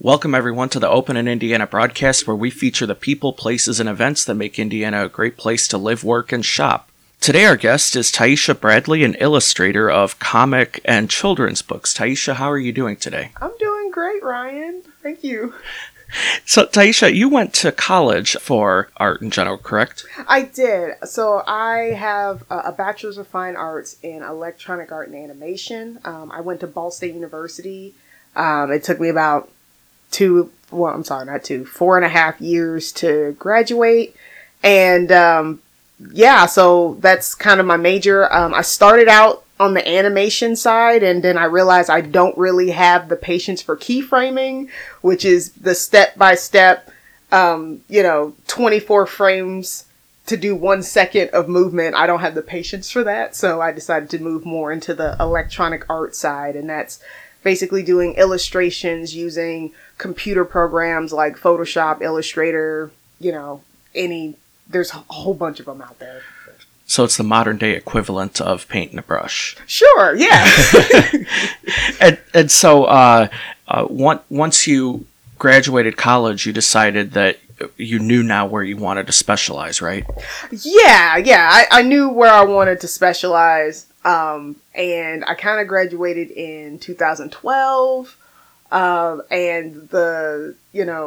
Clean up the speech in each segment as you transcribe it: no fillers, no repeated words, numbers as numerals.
Welcome everyone to the Open in Indiana broadcast, where we feature the people, places, and events that make Indiana a great place to live, work, and shop. Today our guest is Taisha Bradley, an illustrator of comic and children's books. Taisha, how are you doing today? I'm doing great, Ryan. Thank you. So, Taisha, you went to college for art in general, correct? I did. So I have a Bachelor's of Fine Arts in Electronic Art and Animation. I went to Ball State University. It took me about 4.5 years to graduate. And so that's kind of my major. I started out on the animation side, and then I realized I don't really have the patience for keyframing, which is the step-by-step, 24 frames to do 1 second of movement. I don't have the patience for that, so I decided to move more into the electronic art side, and that's basically doing illustrations using computer programs like Photoshop, Illustrator, there's a whole bunch of them out there. So it's the modern day equivalent of paint and a brush. Sure, yeah. and so once you graduated college, you decided that you knew now where you wanted to specialize, right? Yeah. I knew where I wanted to specialize. And I kind of graduated in 2012. And the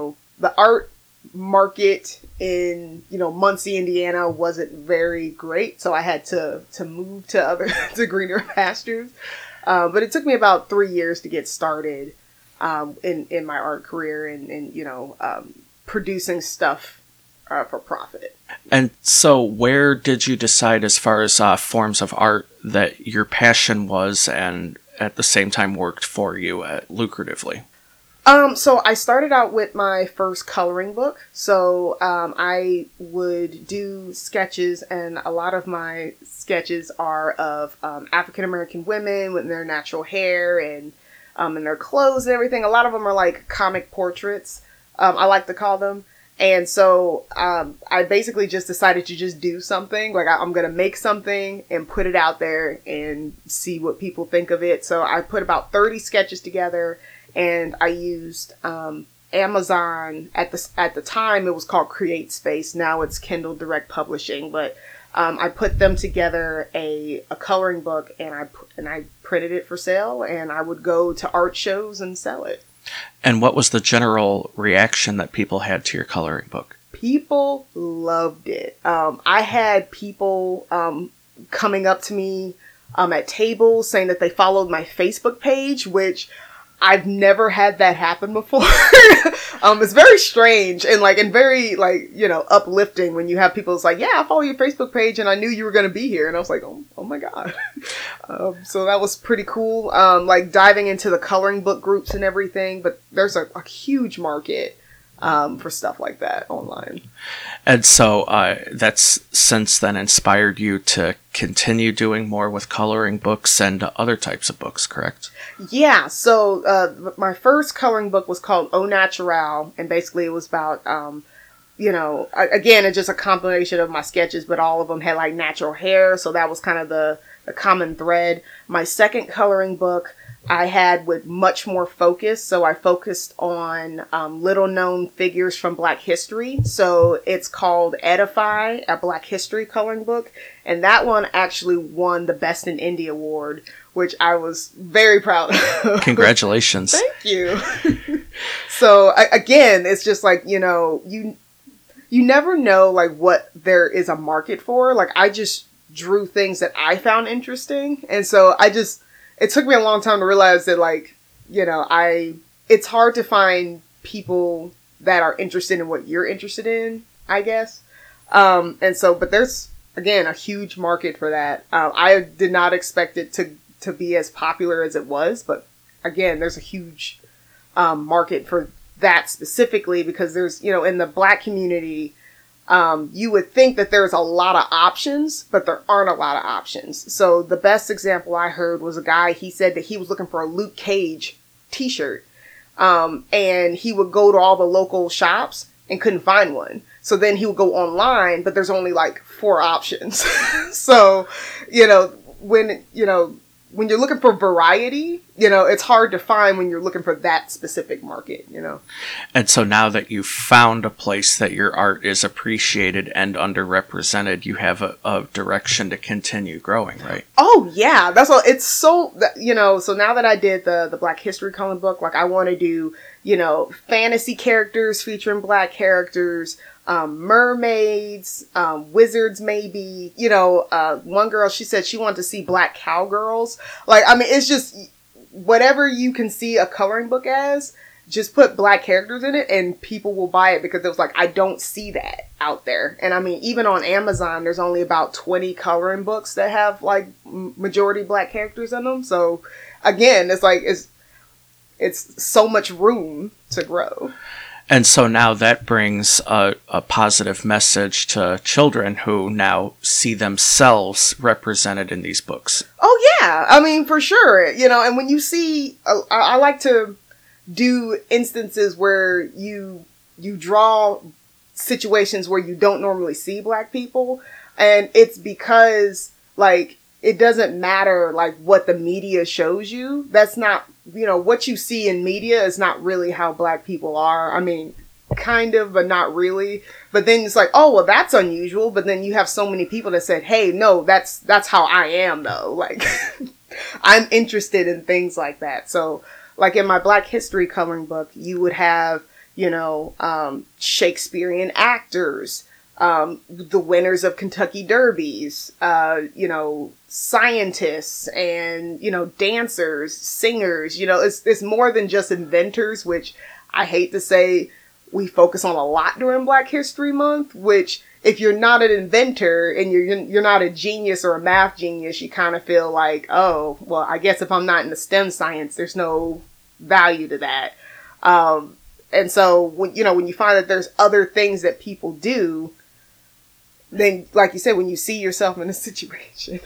art market in, Muncie, Indiana wasn't very great. So I had to move to greener pastures. But it took me about 3 years to get started, in my art career and producing stuff, for profit. And so where did you decide as far as forms of art that your passion was and at the same time worked for you lucratively? So I started out with my first coloring book. So I would do sketches, and a lot of my sketches are of African American women with their natural hair and their clothes and everything. A lot of them are like comic portraits, I like to call them. And so I basically just decided to just do something. Like I'm going to make something and put it out there and see what people think of it. So I put about 30 sketches together, and I used Amazon. At the time, it was called Create Space. Now it's Kindle Direct Publishing. But I put them together a coloring book, and I printed it for sale, and I would go to art shows and sell it. And what was the general reaction that people had to your coloring book? People loved it. I had people coming up to me at tables saying that they followed my Facebook page, which I've never had that happen before. It's very strange and very uplifting when you have people. It's like, yeah, I follow your Facebook page and I knew you were going to be here. And I was like, oh my God. So that was pretty cool. Diving into the coloring book groups and everything, but there's a huge market for stuff like that online. And so that's since then inspired you to continue doing more with coloring books and other types of books, correct? Yeah. So my first coloring book was called Au Naturel, and basically it was about, again, it's just a compilation of my sketches, but all of them had like natural hair. So that was kind of the common thread. My second coloring book I had with much more focus. So I focused on little known figures from Black history. So it's called Edify, a Black history coloring book. And that one actually won the Best in Indie Award, which I was very proud of. Congratulations. Thank you. So again, it's just like, you never know what there is a market for. I just drew things that I found interesting. And so it took me a long time to realize that, it's hard to find people that are interested in what you're interested in, I guess. But there's, again, a huge market for that. I did not expect it to be as popular as it was, but again, there's a huge market for that specifically because there's, in the Black community, you would think that there's a lot of options, but there aren't a lot of options. So the best example I heard was a guy, he said that he was looking for a Luke Cage t-shirt. And he would go to all the local shops and couldn't find one. So then he would go online, but there's only 4 options. So, when, when you're looking for variety, you know, it's hard to find when you're looking for that specific market, you know. And so now that you've found a place that your art is appreciated and underrepresented, you have a direction to continue growing, right? Oh yeah, that's all. It's so, you know, so now that I did the Black History coloring book, like I want to do, you know, fantasy characters featuring Black characters, mermaids, wizards, maybe, you know, one girl, she said she wanted to see Black cowgirls. Like, I mean, it's just whatever you can see a coloring book as, just put Black characters in it and people will buy it, because it was like, I don't see that out there. And I mean, even on Amazon, there's only about 20 coloring books that have like majority Black characters in them. So again, it's like, it's so much room to grow. And so now that brings a positive message to children who now see themselves represented in these books. Oh, yeah. I mean, for sure. You know, and when you see, I like to do instances where you draw situations where you don't normally see Black people. And it's because, like, it doesn't matter, like, what the media shows you. That's not, you know, what you see in media is not really how Black people are. I mean, kind of, but not really. But then it's like, oh, well, that's unusual. But then you have so many people that said, hey, no, that's how I am, though. Like, I'm interested in things like that. So, like, in my Black History coloring book, you would have, you know, Shakespearean actors, the winners of Kentucky Derbies, you know, scientists and, you know, dancers, singers, you know, it's more than just inventors, which I hate to say we focus on a lot during Black History Month, which if you're not an inventor and you're not a genius or a math genius, you kind of feel like, oh, well, I guess if I'm not in the STEM science, there's no value to that. And so when you find that there's other things that people do, then, like you said, when you see yourself in a situation.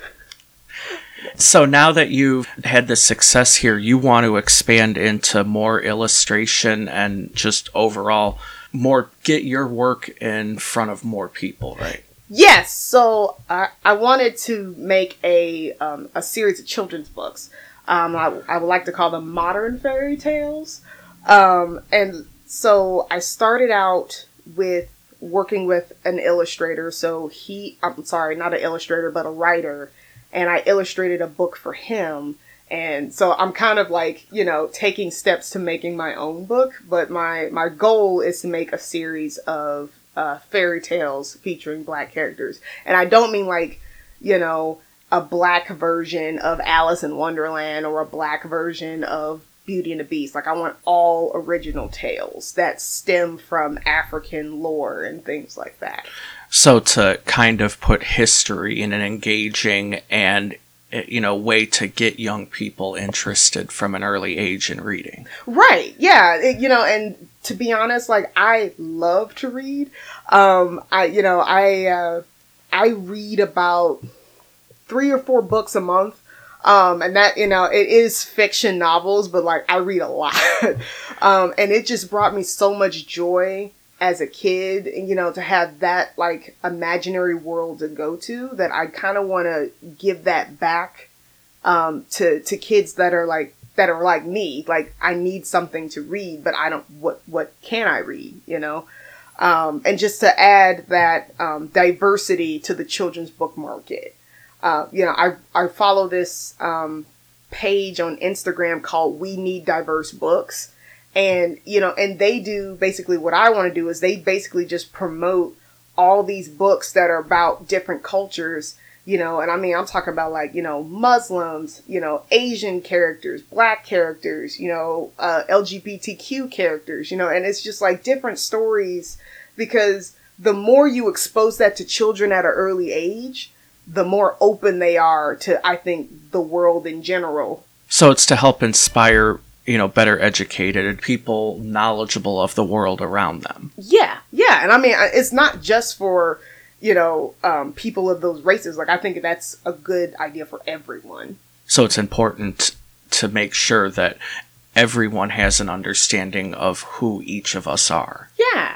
So now that you've had the success here, you want to expand into more illustration and just overall get your work in front of more people, right? Yes. So I wanted to make a series of children's books. I would like to call them modern fairy tales. And so I started out with working with an illustrator. So I'm sorry, not an illustrator, but a writer. And I illustrated a book for him. And so I'm kind of like, you know, taking steps to making my own book. But my goal is to make a series of fairy tales featuring Black characters. And I don't mean like, you know, a Black version of Alice in Wonderland or a Black version of Beauty and the Beast. Like, I want all original tales that stem from African lore and things like that. So to kind of put history in an engaging and, you know, way to get young people interested from an early age in reading. Right. Yeah. You know, and to be honest, like, I love to read. I read about 3 or 4 books a month. And that, you know, it is fiction novels, but like I read a lot. And it just brought me so much joy as a kid, and, you know, to have that like imaginary world to go to, that I kind of want to give that back, to kids that are like me. Like, I need something to read, but I don't, what can I read, you know? And just to add that, diversity to the children's book market. You know, I follow this page on Instagram called We Need Diverse Books. And, you know, and they do basically what I want to do is they basically just promote all these books that are about different cultures, you know, and I mean, I'm talking about like, you know, Muslims, you know, Asian characters, Black characters, you know, LGBTQ characters, you know, and it's just like different stories, because the more you expose that to children at an early age, the more open they are to, I think, the world in general. So it's to help inspire, you know, better educated people, knowledgeable of the world around them. Yeah. Yeah. And I mean, it's not just for, you know, people of those races. Like, I think that's a good idea for everyone. So it's important to make sure that everyone has an understanding of who each of us are. Yeah.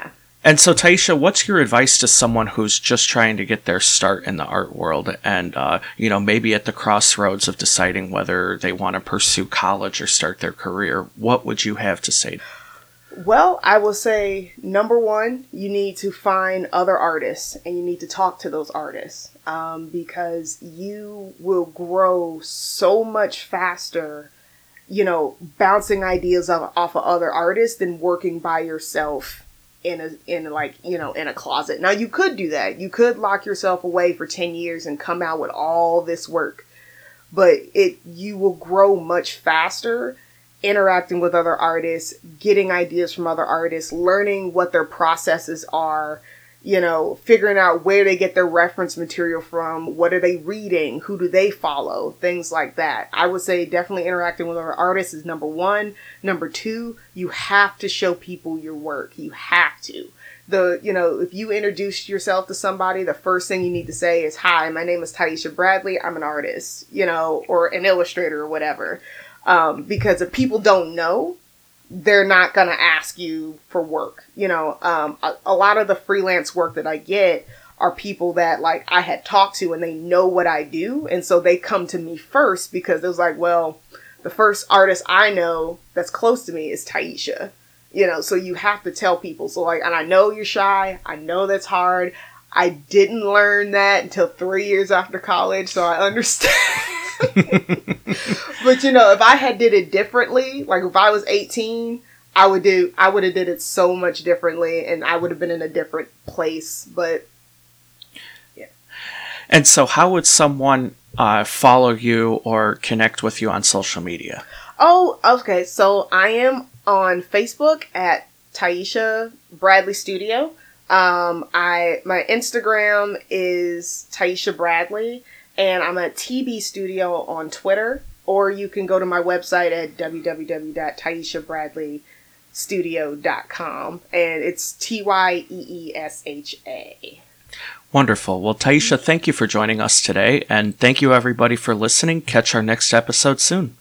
And so, Taisha, what's your advice to someone who's just trying to get their start in the art world and, maybe at the crossroads of deciding whether they want to pursue college or start their career? What would you have to say? Well, I will say, number one, you need to find other artists and you need to talk to those artists because you will grow so much faster, bouncing ideas off of other artists than working by yourself in a closet. Now, you could do that. You could lock yourself away for 10 years and come out with all this work, but you will grow much faster interacting with other artists, getting ideas from other artists, learning what their processes are, figuring out where they get their reference material from, what are they reading, who do they follow, things like that. I would say definitely interacting with other artists is number one. Number two, you have to show people your work. You have to. If you introduce yourself to somebody, the first thing you need to say is, "Hi, my name is Taisha Bradley. I'm an artist," or an illustrator or whatever. Because if people don't know, they're not going to ask you for work. A lot of the freelance work that I get are people that I had talked to and they know what I do. And so they come to me first because it was well, the first artist I know that's close to me is Taisha, so you have to tell people. So and I know you're shy. I know that's hard. I didn't learn that until 3 years after college. So I understand. But if I had did it differently, if I was 18, I would have did it so much differently and I would have been in a different place. But yeah. And so how would someone follow you or connect with you on social media? Oh, okay. So I am on Facebook at Taisha Bradley Studio. My Instagram is Taisha Bradley. And I'm at TB Studio on Twitter, or you can go to my website at www.taishabradleystudio.com, and it's TYEESHA. Wonderful. Well, Taisha, thank you for joining us today, and thank you everybody for listening. Catch our next episode soon.